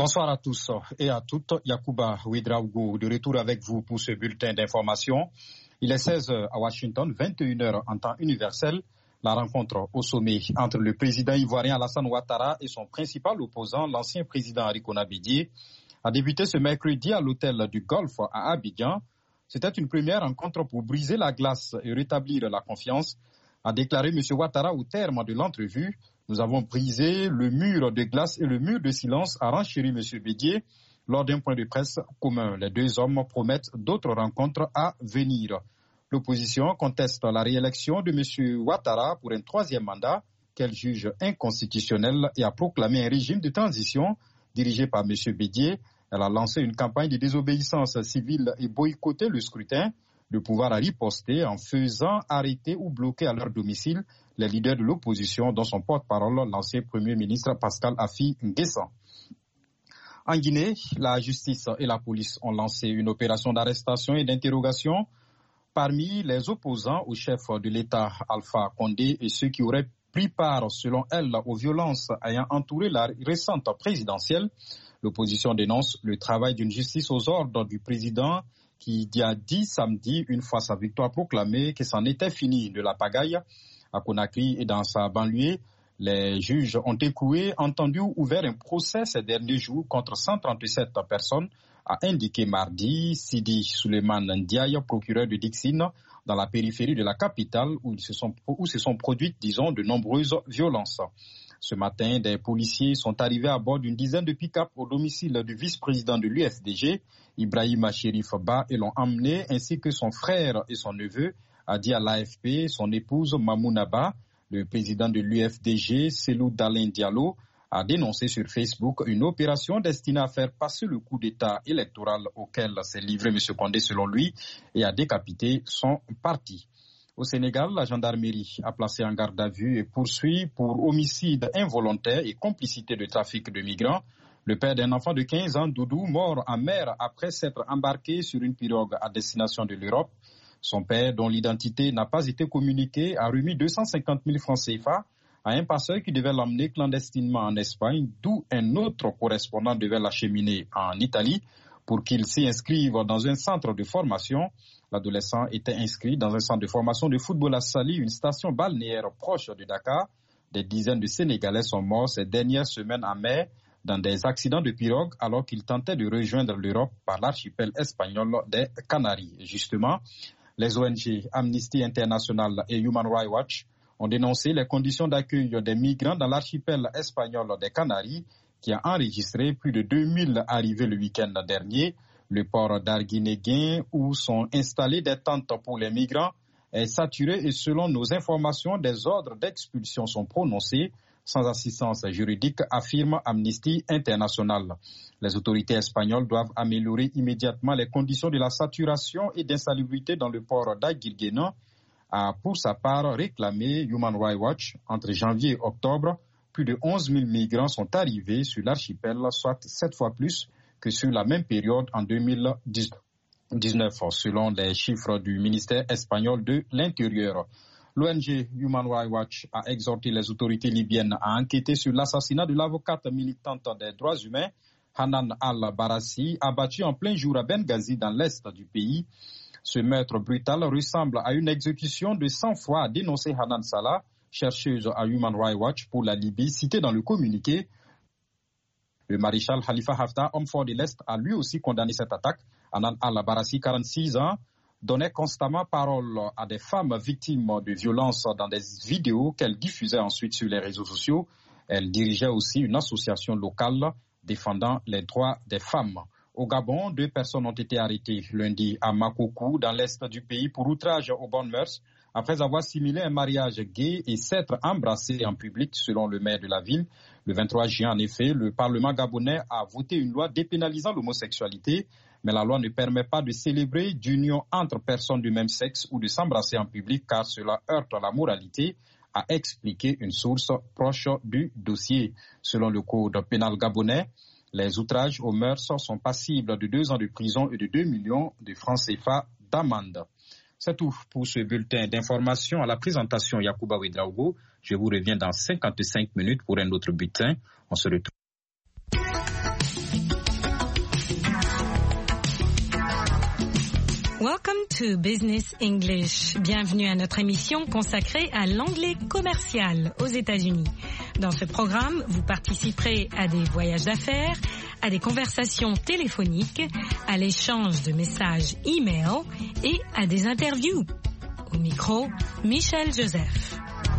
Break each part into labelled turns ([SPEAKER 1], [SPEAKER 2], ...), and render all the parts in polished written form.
[SPEAKER 1] Bonsoir à tous et à toutes. Yacouba Ouedraogo de retour avec vous pour ce bulletin d'information. Il est 16h à Washington, 21h en temps universel. La rencontre au sommet entre le président ivoirien Alassane Ouattara et son principal opposant, l'ancien président Arikona Bédié, a débuté ce mercredi à l'hôtel du Golfe à Abidjan. C'était une première rencontre pour briser la glace et rétablir la confiance, a déclaré M. Ouattara au terme de l'entrevue. Nous avons brisé le mur de glace et le mur de silence, a renchéri M. Bédié lors d'un point de presse commun. Les deux hommes promettent d'autres rencontres à venir. L'opposition conteste la réélection de M. Ouattara pour un troisième mandat qu'elle juge inconstitutionnel et a proclamé un régime de transition dirigé par M. Bédié. Elle a lancé une campagne de désobéissance civile et boycotté le scrutin. Le pouvoir a riposté en faisant arrêter ou bloquer à leur domicile les leaders de l'opposition, dont son porte-parole, l'ancien Premier ministre Pascal Affi N'Guessan. En Guinée, la justice et la police ont lancé une opération d'arrestation et d'interrogation parmi les opposants au chef de l'État, Alpha Condé, et ceux qui auraient pris part, selon elle, aux violences ayant entouré la récente présidentielle. L'opposition dénonce le travail d'une justice aux ordres du président qui a dit samedi, une fois sa victoire proclamée, que c'en était fini de la pagaille. À Conakry et dans sa banlieue, les juges ont écoué, entendu ou ouvert un procès ces derniers jours contre 137 personnes, a indiqué mardi Sidi Suleiman Ndiaye, procureur de Dixine, dans la périphérie de la capitale où se sont produites, disons, de nombreuses violences. Ce matin, des policiers sont arrivés à bord d'une dizaine de pick-up au domicile du vice-président de l'UFDG, Ibrahima Chérif Ba, et l'ont emmené, ainsi que son frère et son neveu, a dit à l'AFP son épouse Mamouna Ba. Le président de l'UFDG, Selou Dalin Diallo, a dénoncé sur Facebook une opération destinée à faire passer le coup d'État électoral auquel s'est livré M. Condé selon lui et à décapiter son parti. Au Sénégal, la gendarmerie a placé en garde à vue et poursuit pour homicide involontaire et complicité de trafic de migrants le père d'un enfant de 15 ans, Doudou, mort en mer après s'être embarqué sur une pirogue à destination de l'Europe. Son père, dont l'identité n'a pas été communiquée, a remis 250 000 francs CFA à un passeur qui devait l'emmener clandestinement en Espagne, d'où un autre correspondant devait l'acheminer en Italie pour qu'il s'y inscrive dans un centre de formation. L'adolescent était inscrit dans un centre de formation de football à Sali, une station balnéaire proche de Dakar. Des dizaines de Sénégalais sont morts ces dernières semaines en mer dans des accidents de pirogue alors qu'ils tentaient de rejoindre l'Europe par l'archipel espagnol des Canaries. Justement, les ONG Amnesty International et Human Rights Watch ont dénoncé les conditions d'accueil des migrants dans l'archipel espagnol des Canaries qui a enregistré plus de 2000 arrivées le week-end dernier. Le port d'Arguinéguin, où sont installées des tentes pour les migrants, est saturé et selon nos informations, des ordres d'expulsion sont prononcés sans assistance juridique, affirme Amnesty International. Les autorités espagnoles doivent améliorer immédiatement les conditions de la saturation et d'insalubrité dans le port d'Aguilguénan, a pour sa part réclamé Human Rights Watch. Entre janvier et octobre, plus de 11 000 migrants sont arrivés sur l'archipel, soit 7 fois plus que sur la même période en 2019, selon les chiffres du ministère espagnol de l'Intérieur. L'ONG Human Rights Watch a exhorté les autorités libyennes à enquêter sur l'assassinat de l'avocate militante des droits humains, Hanan al-Barassi, abattue en plein jour à Benghazi dans l'est du pays. Ce meurtre brutal ressemble à une exécution de sang-froid, a dénoncé Hanan Salah, chercheuse à Human Rights Watch pour la Libye, citée dans le communiqué. Le maréchal Khalifa Haftar, homme fort de l'Est, a lui aussi condamné cette attaque. Hanan al-Barassi, 46 ans, donnait constamment parole à des femmes victimes de violences dans des vidéos qu'elle diffusait ensuite sur les réseaux sociaux. Elle dirigeait aussi une association locale défendant les droits des femmes. Au Gabon, 2 personnes ont été arrêtées lundi à Makokou, dans l'est du pays, pour outrage aux bonnes mœurs, après avoir simulé un mariage gay et s'être embrassés en public, selon le maire de la ville. Le 23 juin, en effet, le Parlement gabonais a voté une loi dépénalisant l'homosexualité, mais la loi ne permet pas de célébrer d'union entre personnes du même sexe ou de s'embrasser en public, car cela heurte la moralité, a expliqué une source proche du dossier. Selon le code pénal gabonais, les outrages aux mœurs sont passibles de 2 ans de prison et de 2 millions de francs CFA d'amende. C'est tout pour ce bulletin d'information. À la présentation, Yacouba Ouedraogo. Je vous reviens dans 55 minutes pour un autre bulletin. On se retrouve.
[SPEAKER 2] Welcome to Business English. Bienvenue à notre émission consacrée à l'anglais commercial aux États-Unis. Dans ce programme, vous participerez à des voyages d'affaires, à des conversations téléphoniques, à l'échange de messages e-mail et à des interviews. Au micro, Michel Joseph.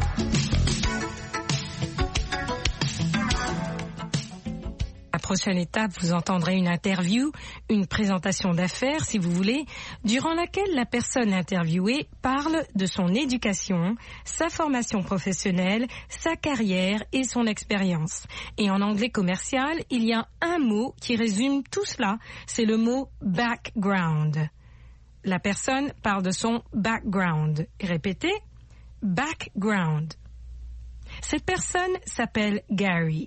[SPEAKER 2] La prochaine étape, vous entendrez une interview, une présentation d'affaires, si vous voulez, durant laquelle la personne interviewée parle de son éducation, sa formation professionnelle, sa carrière et son expérience. Et en anglais commercial, il y a un mot qui résume tout cela, c'est le mot background. La personne parle de son background. Répétez, background. Cette personne s'appelle Gary.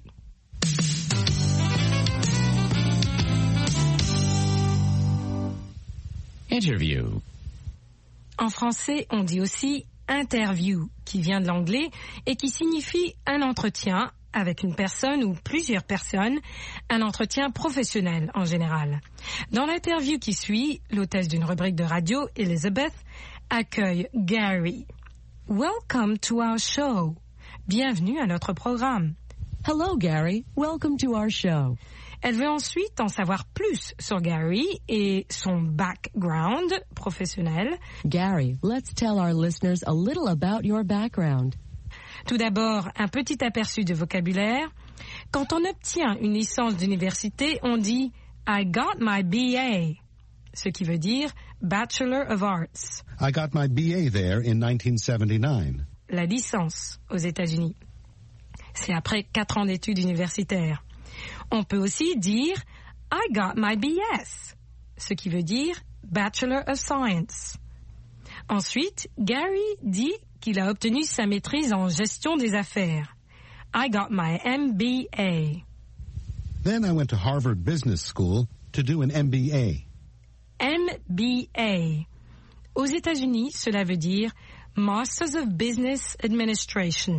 [SPEAKER 3] Interview.
[SPEAKER 2] En français, on dit aussi interview, qui vient de l'anglais et qui signifie un entretien avec une personne ou plusieurs personnes, un entretien professionnel en général. Dans l'interview qui suit, l'hôtesse d'une rubrique de radio, Elizabeth, accueille Gary. Welcome to our show. Bienvenue à notre programme.
[SPEAKER 4] Hello, Gary. Welcome to our show.
[SPEAKER 2] Elle veut ensuite en savoir plus sur Gary et son background professionnel.
[SPEAKER 4] Gary, let's tell our listeners a little about your background.
[SPEAKER 2] Tout d'abord, un petit aperçu de vocabulaire. Quand on obtient une licence d'université, on dit « I got my BA », ce qui veut dire « Bachelor of Arts ».
[SPEAKER 5] I got my BA there in 1979.
[SPEAKER 2] La licence aux États-Unis. C'est après 4 ans d'études universitaires. On peut aussi dire « I got my BS », ce qui veut dire « Bachelor of Science ». Ensuite, Gary dit qu'il a obtenu sa maîtrise en gestion des affaires. « I got my MBA ».
[SPEAKER 5] Then I went to Harvard Business School to do an MBA.
[SPEAKER 2] MBA. Aux États-Unis, cela veut dire « Masters of Business Administration ».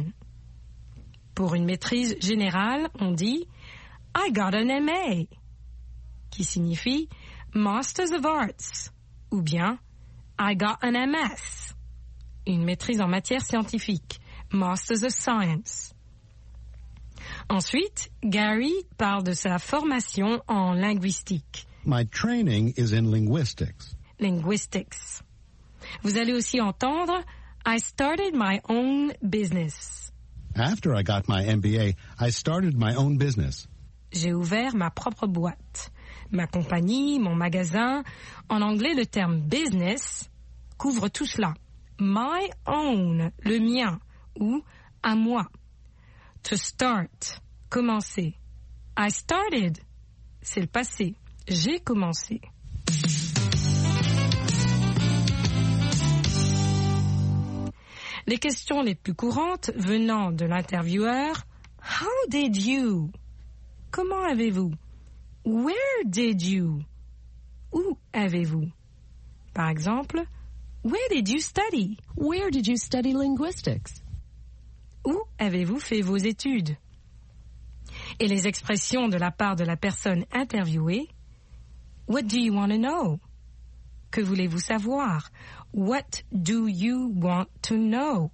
[SPEAKER 2] Pour une maîtrise générale, on dit « I got an MA », qui signifie « Masters of Arts » ou bien « I got an MS », une maîtrise en matière scientifique, « Masters of Science ». Ensuite, Gary parle de sa formation en linguistique.
[SPEAKER 5] My training is in linguistics.
[SPEAKER 2] Linguistics. Vous allez aussi entendre « I started my own business ».
[SPEAKER 5] After I got my MBA, I started my own business.
[SPEAKER 2] J'ai ouvert ma propre boîte, ma compagnie, mon magasin. En anglais, le terme business couvre tout cela. My own, le mien, ou à moi. To start, commencer. I started, c'est le passé. J'ai commencé. Les questions les plus courantes venant de l'intervieweur, How did you? Comment avez-vous? Where did you? Où avez-vous? Par exemple, Where did you study?
[SPEAKER 4] Where did you study linguistics?
[SPEAKER 2] Où avez-vous fait vos études? Et les expressions de la part de la personne interviewée, What do you want to know? Que voulez-vous savoir? What do you want to know?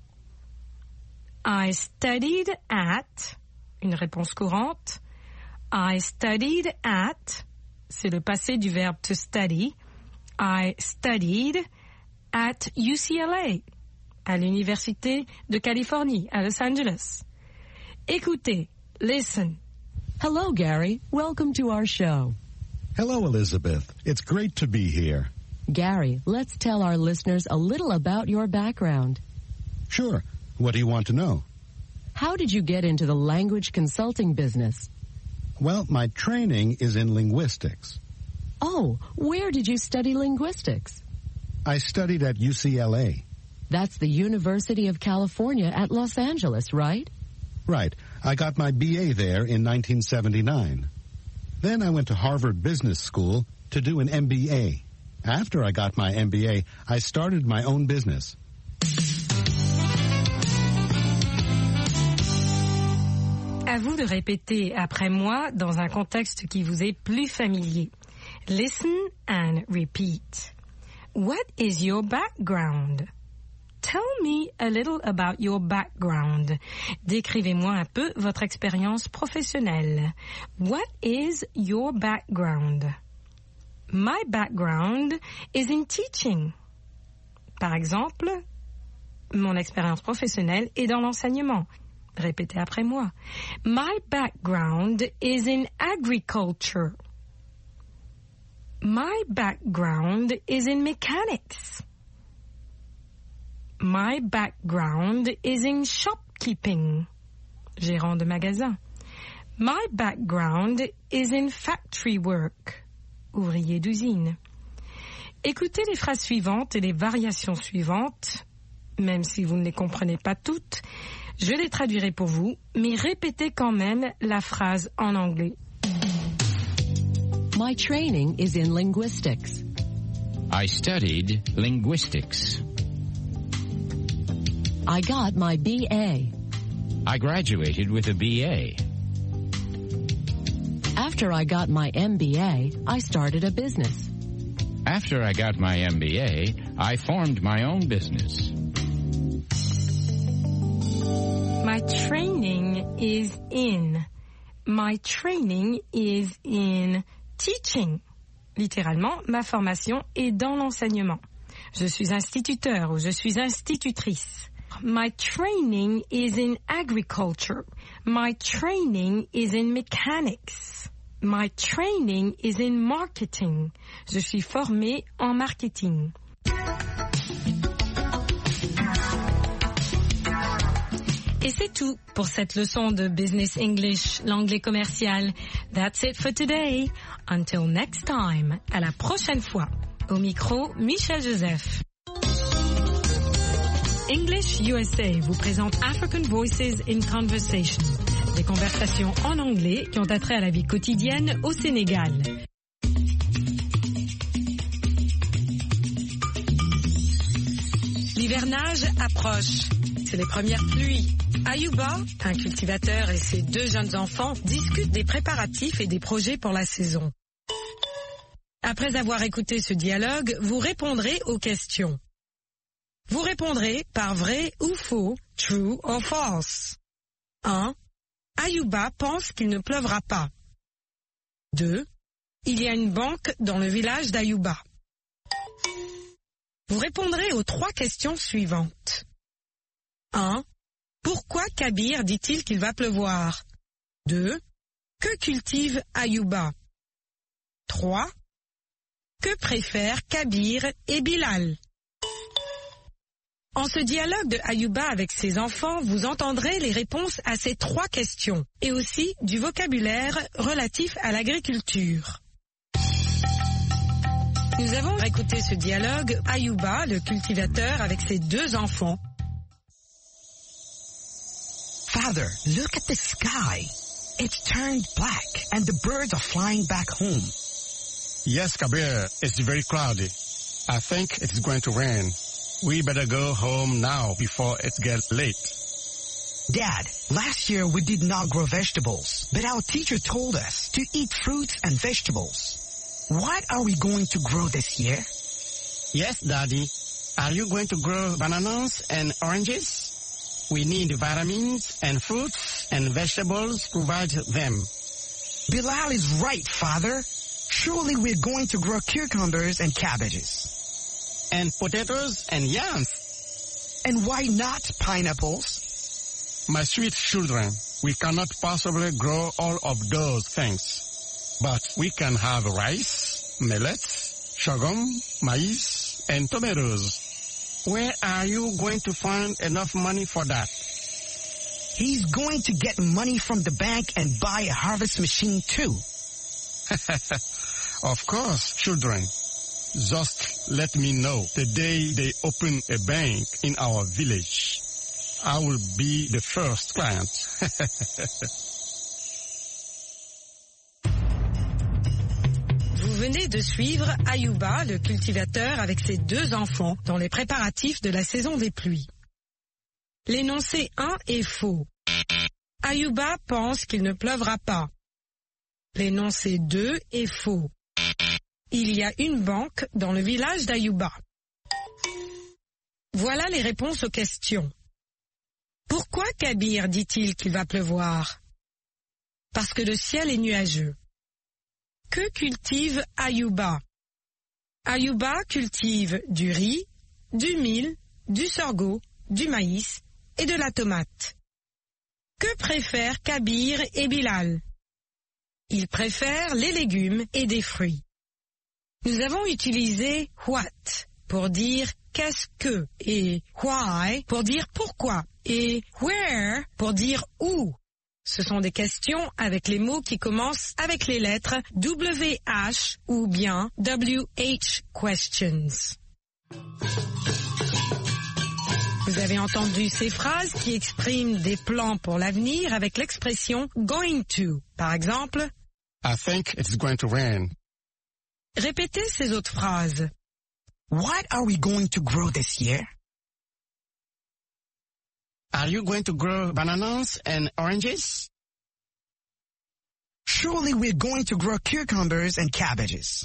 [SPEAKER 2] I studied at, une réponse courante. I studied at, c'est le passé du verbe to study. I studied at UCLA, à l'Université de Californie, à Los Angeles. Écoutez, listen.
[SPEAKER 4] Hello, Gary. Welcome to our show.
[SPEAKER 5] Hello, Elizabeth. It's great to be here.
[SPEAKER 4] Gary, let's tell our listeners a little about your background.
[SPEAKER 5] Sure. What do you want to know?
[SPEAKER 4] How did you get into the language consulting business?
[SPEAKER 5] Well, my training is in linguistics.
[SPEAKER 4] Oh, where did you study linguistics?
[SPEAKER 5] I studied at UCLA.
[SPEAKER 4] That's the University of California at Los Angeles, right?
[SPEAKER 5] Right. I got my BA there in 1979. Then I went to Harvard Business School to do an MBA. After I got my MBA, I started my own business.
[SPEAKER 2] À vous de répéter après moi dans un contexte qui vous est plus familier. Listen and repeat. What is your background? Tell me a little about your background. Décrivez-moi un peu votre expérience professionnelle. What is your background? My background is in teaching. Par exemple, mon expérience professionnelle est dans l'enseignement. Répétez après moi. My background is in agriculture. My background is in mechanics. My background is in shopkeeping. Gérant de magasin. My background is in factory work. Ouvrier d'usine. Écoutez les phrases suivantes et les variations suivantes. Même si vous ne les comprenez pas toutes, je les traduirai pour vous, mais répétez quand même la phrase en anglais.
[SPEAKER 4] My training is in linguistics.
[SPEAKER 3] I studied linguistics.
[SPEAKER 4] I got my BA.
[SPEAKER 3] I graduated with a BA.
[SPEAKER 4] After I got my MBA, I started a business.
[SPEAKER 3] After I got my MBA, I formed my own business.
[SPEAKER 2] My training is in. My training is in teaching. Littéralement, ma formation est dans l'enseignement. Je suis instituteur ou je suis institutrice. My training is in agriculture. My training is in mechanics. My training is in marketing. Je suis formée en marketing. Et c'est tout pour cette leçon de Business English, l'anglais commercial. That's it for today. Until next time. À la prochaine fois. Au micro, Michel Joseph. English USA vous présente African Voices in Conversation. Des conversations en anglais qui ont attrait à la vie quotidienne au Sénégal. L'hivernage approche. C'est les premières pluies. Ayuba, un cultivateur et ses 2 jeunes enfants discutent des préparatifs et des projets pour la saison. Après avoir écouté ce dialogue, vous répondrez aux questions. Vous répondrez par vrai ou faux, true or false. 1. Ayuba pense qu'il ne pleuvra pas. 2. Il y a une banque dans le village d'Ayuba. Vous répondrez aux 3 questions suivantes. 1. Pourquoi Kabir dit-il qu'il va pleuvoir? 2. Que cultive Ayuba? 3. Que préfèrent Kabir et Bilal? En ce dialogue de Ayuba avec ses enfants, vous entendrez les réponses à ces 3 questions et aussi du vocabulaire relatif à l'agriculture. Nous avons écouté ce dialogue, Ayuba, le cultivateur, avec ses 2 enfants.
[SPEAKER 6] Father, look at the sky. It's turned black and the birds are flying back home.
[SPEAKER 5] Yes, Kabir, it's very cloudy. I think it's going to rain. We better go home now before it gets late.
[SPEAKER 6] Dad, last year we did not grow vegetables, but our teacher told us to eat fruits and vegetables. What are we going to grow this year?
[SPEAKER 7] Yes, Daddy. Are you going to grow bananas and oranges? We need vitamins and fruits and vegetables provide them.
[SPEAKER 6] Bilal is right, Father. Surely we're going to grow cucumbers and cabbages.
[SPEAKER 7] And potatoes and yams.
[SPEAKER 6] And why not pineapples?
[SPEAKER 5] My sweet children, we cannot possibly grow all of those things. But we can have rice, millet, sorghum, maize, and tomatoes.
[SPEAKER 7] Where are you going to find enough money for that?
[SPEAKER 6] He's going to get money from the bank and buy a harvest machine too.
[SPEAKER 5] Of course, children. Just let me know the day they open a bank in our village. I will be the first client.
[SPEAKER 2] Vous venez de suivre Ayuba, le cultivateur, avec ses 2 enfants dans les préparatifs de la saison des pluies. L'énoncé 1 est faux. Ayuba pense qu'il ne pleuvra pas. L'énoncé 2 est faux. il y a une banque dans le village d'Ayuba? Voilà les réponses aux questions. Pourquoi Kabir dit-il qu'il va pleuvoir? Parce que le ciel est nuageux. Que cultive Ayuba? Ayuba cultive du riz, du mil, du sorgho, du maïs et de la tomate. Que préfèrent Kabir et Bilal? Ils préfèrent les légumes et des fruits. Nous avons utilisé what pour dire qu'est-ce que et why pour dire pourquoi et where pour dire où. Ce sont des questions avec les mots qui commencent avec les lettres WH ou bien WH questions. Vous avez entendu ces phrases qui expriment des plans pour l'avenir avec l'expression going to. Par exemple,
[SPEAKER 7] I think it's going to rain.
[SPEAKER 2] Répétez ces autres phrases.
[SPEAKER 6] What are we going to grow this year?
[SPEAKER 7] Are you going to grow bananas and oranges?
[SPEAKER 6] Surely we're going to grow cucumbers and cabbages.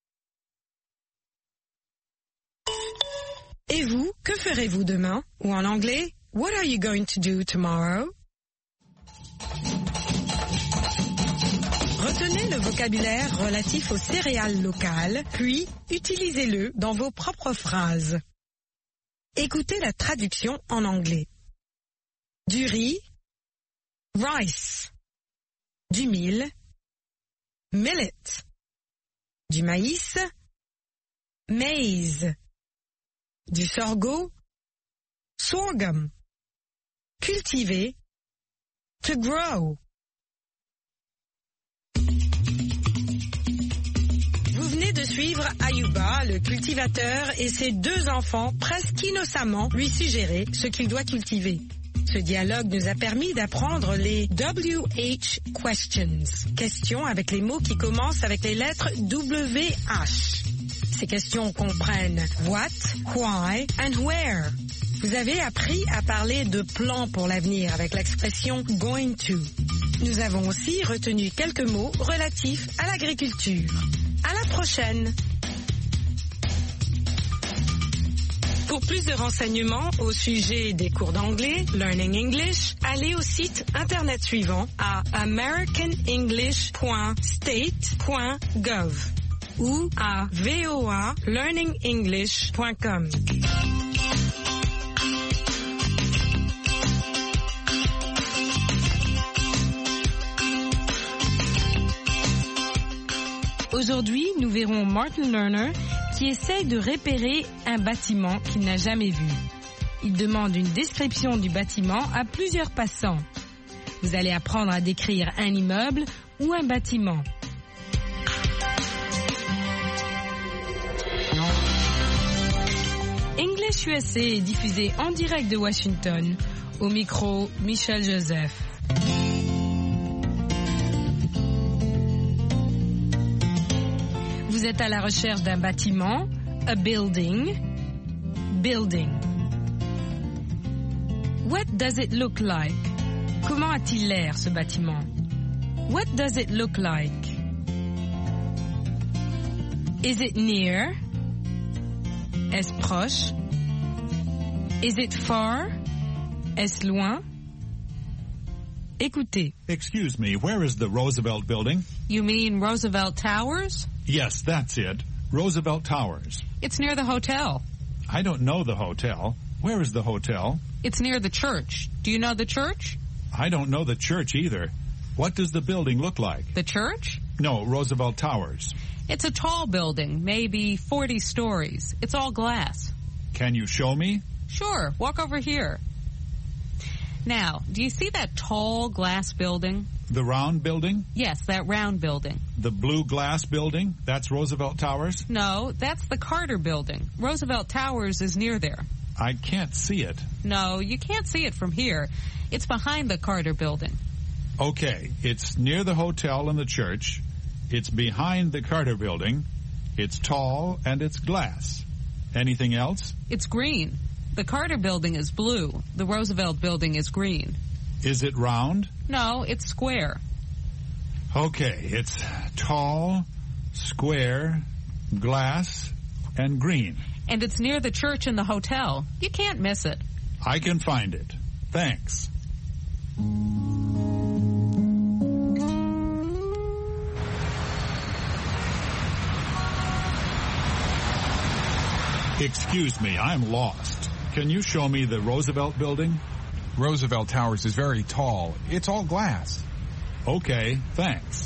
[SPEAKER 2] Et vous, que ferez-vous demain? Ou en anglais, what are you going to do tomorrow? Retenez le vocabulaire relatif aux céréales locales, puis utilisez-le dans vos propres phrases. Écoutez la traduction en anglais. Du riz, rice. Du mil, millet. Du maïs, maize. Du sorgho, sorghum. Cultiver, to grow. Vous venez de suivre Ayuba, le cultivateur, et ses deux enfants presque innocemment lui suggérer ce qu'il doit cultiver. Ce dialogue nous a permis d'apprendre les WH questions, questions avec les mots qui commencent avec les lettres WH. Ces questions comprennent what, why and where. Vous avez appris à parler de plans pour l'avenir avec l'expression going to. Nous avons aussi retenu quelques mots relatifs à l'agriculture. À la prochaine! Pour plus de renseignements au sujet des cours d'anglais, Learning English, allez au site internet suivant à americanenglish.state.gov ou à voalearningenglish.com. Aujourd'hui, nous verrons Martin Lerner qui essaye de repérer un bâtiment qu'il n'a jamais vu. Il demande une description du bâtiment à plusieurs passants. Vous allez apprendre à décrire un immeuble ou un bâtiment. English USA est diffusé en direct de Washington. Au micro, Michel Joseph. Vous êtes à la recherche d'un bâtiment, a building, building. What does it look like? Comment a-t-il l'air, ce bâtiment? What does it look like? Is it near? Est-ce proche? Is it far? Est-ce loin? Écoutez.
[SPEAKER 8] Excuse me, where is the Roosevelt Building?
[SPEAKER 9] You mean Roosevelt Towers?
[SPEAKER 8] Yes, that's it. Roosevelt Towers.
[SPEAKER 9] It's near the hotel.
[SPEAKER 8] I don't know the hotel. Where is the hotel?
[SPEAKER 9] It's near the church. Do you know the church?
[SPEAKER 8] I don't know the church either. What does the building look like?
[SPEAKER 9] The church?
[SPEAKER 8] No, Roosevelt Towers.
[SPEAKER 9] It's a tall building, maybe 40 stories. It's all glass.
[SPEAKER 8] Can you show me?
[SPEAKER 9] Sure, walk over here. Now, do you see that tall glass building?
[SPEAKER 8] The round building?
[SPEAKER 9] Yes, that round building.
[SPEAKER 8] The blue glass building? That's Roosevelt Towers?
[SPEAKER 9] No, that's the Carter Building. Roosevelt Towers is near there.
[SPEAKER 8] I can't see it.
[SPEAKER 9] No, you can't see it from here. It's behind the Carter Building.
[SPEAKER 8] Okay, it's near the hotel and the church. It's behind the Carter Building. It's tall and it's glass. Anything else?
[SPEAKER 9] It's green. The Carter Building is blue. The Roosevelt Building is green.
[SPEAKER 8] Is it round?
[SPEAKER 9] No, it's square.
[SPEAKER 8] Okay, it's tall, square, glass, and green.
[SPEAKER 9] And it's near the church and the hotel. You can't miss it.
[SPEAKER 8] I can find it. Thanks. Excuse me, I'm lost. Can you show me the Roosevelt Building?
[SPEAKER 10] Roosevelt Towers is very tall. It's all glass.
[SPEAKER 8] Okay, thanks.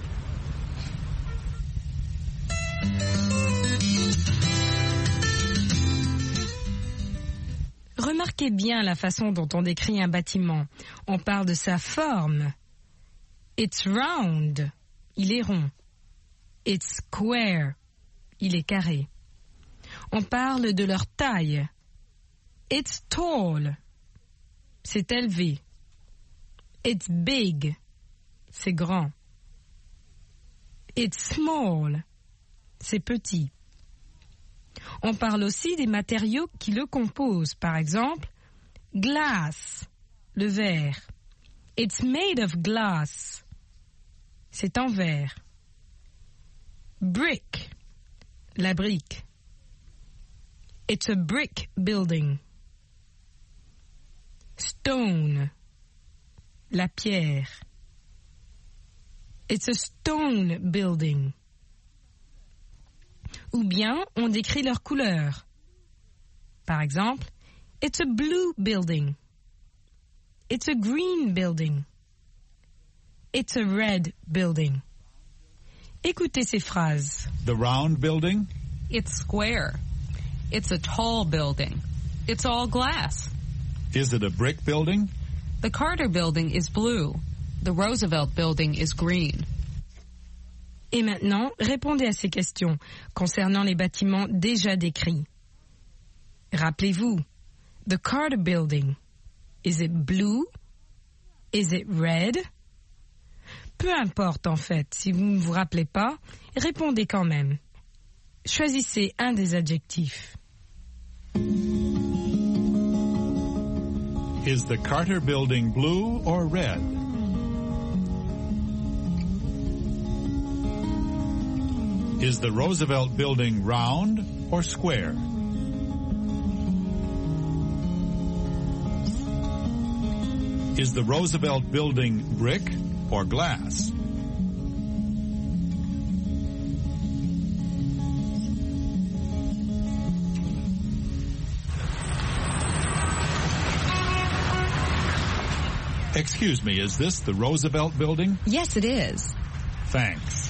[SPEAKER 2] Remarquez bien la façon dont on décrit un bâtiment. On parle de sa forme. It's round. Il est rond. It's square. Il est carré. On parle de leur taille. It's tall. C'est élevé. It's big. C'est grand. It's small. C'est petit. On parle aussi des matériaux qui le composent. Par exemple, glass, le verre. It's made of glass. C'est en verre. Brick, la brique. It's a brick building. Stone, la pierre. It's a stone building. Ou bien on décrit leur couleur. Par exemple, it's a blue building. It's a green building. It's a red building. Écoutez ces phrases.
[SPEAKER 8] The round building?
[SPEAKER 9] It's square. It's a tall building. It's all glass.
[SPEAKER 8] Is it a brick building?
[SPEAKER 9] The Carter building is blue. The Roosevelt building is green.
[SPEAKER 2] Et maintenant, répondez à ces questions concernant les bâtiments déjà décrits. Rappelez-vous, the Carter building, is it blue? Is it red? Peu importe en fait, si vous ne vous rappelez pas, répondez quand même. Choisissez un des adjectifs.
[SPEAKER 8] Is the Carter building blue or red? Is the Roosevelt building round or square? Is the Roosevelt building brick or glass? Excuse me, is this the Roosevelt building?
[SPEAKER 11] Yes, it is.
[SPEAKER 8] Thanks.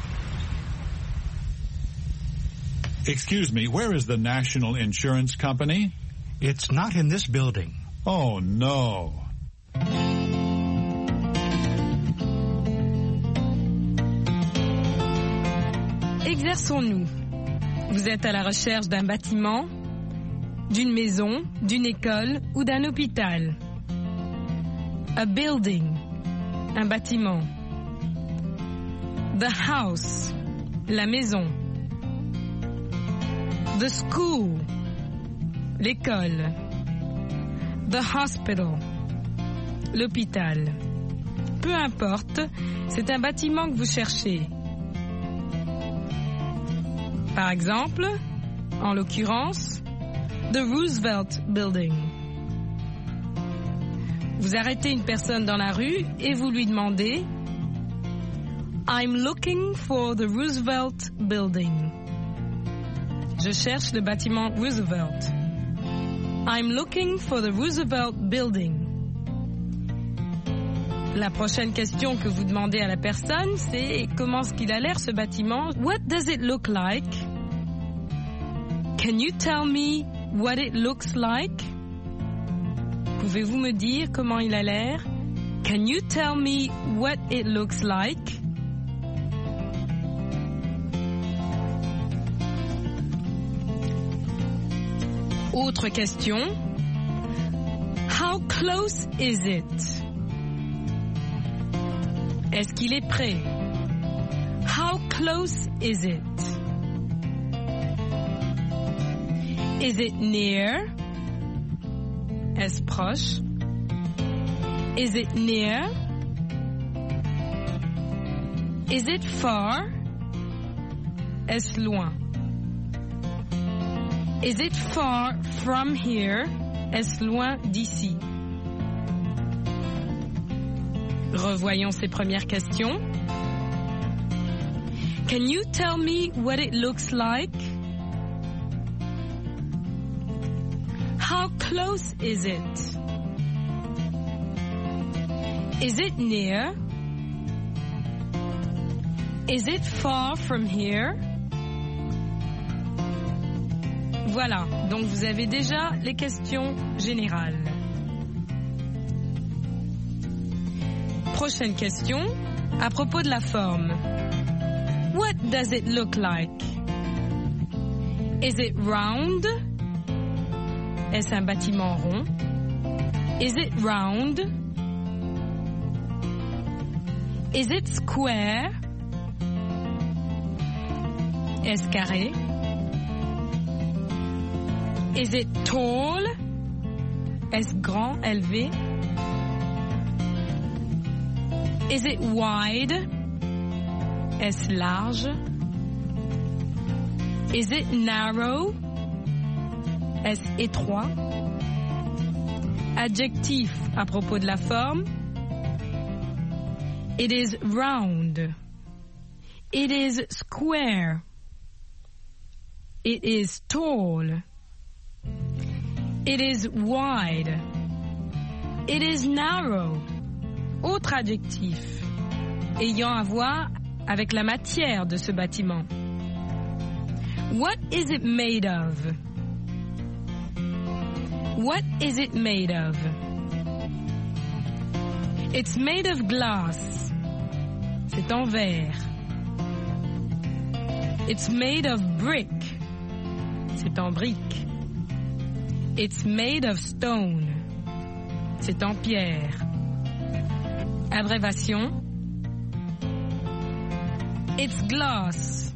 [SPEAKER 8] Excuse me, where is the National Insurance Company?
[SPEAKER 6] It's not in this building.
[SPEAKER 8] Oh, no.
[SPEAKER 2] Exerçons-nous. Vous êtes à la recherche d'un bâtiment, d'une maison, d'une école ou d'un hôpital. A building, un bâtiment. The house, la maison. The school, l'école. The hospital, l'hôpital. Peu importe, c'est un bâtiment que vous cherchez. Par exemple, en l'occurrence, the Roosevelt Building. Vous arrêtez une personne dans la rue et vous lui demandez « I'm looking for the Roosevelt Building ». Je cherche le bâtiment Roosevelt. I'm looking for the Roosevelt Building. La prochaine question que vous demandez à la personne, c'est comment est-ce qu'il a l'air ce bâtiment? What does it look like? Can you tell me what it looks like? Pouvez-vous me dire comment il a l'air? Can you tell me what it looks like? Autre question. How close is it? Est-ce qu'il est près? How close is it? Is it near? Est-ce proche? Is it near? Is it far? Est-ce loin? Is it far from here? Est-ce loin d'ici? Revoyons ces premières questions. Can you tell me what it looks like? How close is it? Is it near? Is it far from here? Voilà, donc vous avez déjà les questions générales. Prochaine question, à propos de la forme. What does it look like? Is it round? Est-ce un bâtiment rond? Is it round? Is it square? Est-ce carré? Is it tall? Est-ce grand, élevé? Is it wide? Est-ce large? Is it narrow? Est-ce étroit? Adjectif à propos de la forme. It is round. It is square. It is tall. It is wide. It is narrow. Autre adjectif ayant à voir avec la matière de ce bâtiment. What is it made of? What is it made of? It's made of glass. C'est en verre. It's made of brick. C'est en brique. It's made of stone. C'est en pierre. Abréviation. It's glass.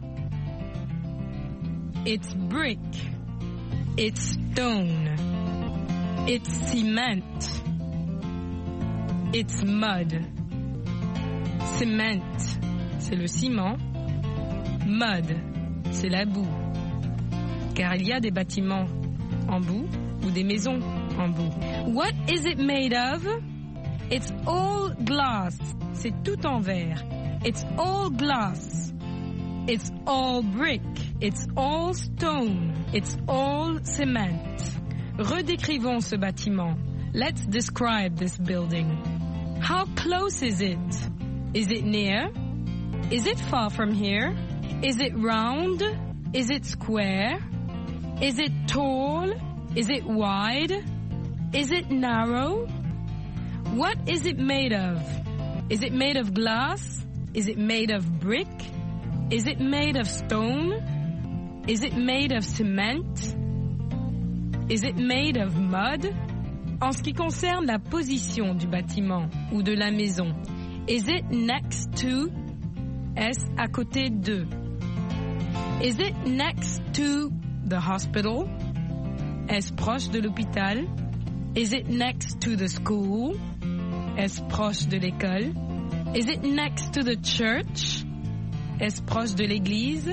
[SPEAKER 2] It's brick. It's stone. It's cement. It's mud. Cement, c'est le ciment. Mud, c'est la boue. Car il y a des bâtiments en boue ou des maisons en boue. What is it made of? It's all glass. C'est tout en verre. It's all glass. It's all brick. It's all stone. It's all cement. Redécrivons ce bâtiment. Let's describe this building. How close is it? Is it near? Is it far from here? Is it round? Is it square? Is it tall? Is it wide? Is it narrow? What is it made of? Is it made of glass? Is it made of brick? Is it made of stone? Is it made of cement? Is it made of mud? En ce qui concerne la position du bâtiment ou de la maison, is it next to? Est-ce à côté de? Is it next to the hospital? Est-ce proche de l'hôpital? Is it next to the school? Est-ce proche de l'école? Is it next to the church? Est-ce proche de l'église?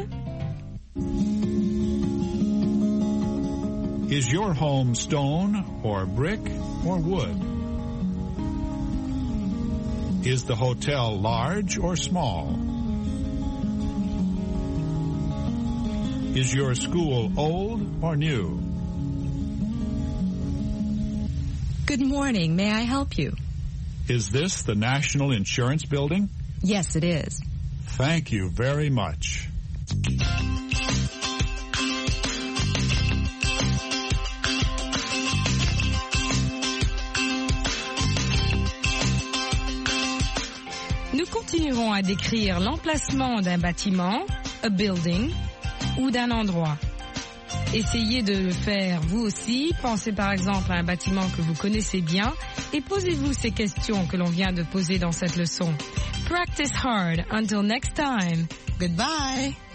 [SPEAKER 8] Is your home stone or brick or wood? Is the hotel large or small? Is your school old or new?
[SPEAKER 4] Good morning. May I help you?
[SPEAKER 8] Is this the National Insurance Building?
[SPEAKER 4] Yes, it is.
[SPEAKER 8] Thank you very much.
[SPEAKER 2] Nous continuerons à décrire l'emplacement d'un bâtiment, a building, ou d'un endroit. Essayez de le faire vous aussi. Pensez par exemple à un bâtiment que vous connaissez bien et posez-vous ces questions que l'on vient de poser dans cette leçon. Practice hard. Until next time. Goodbye.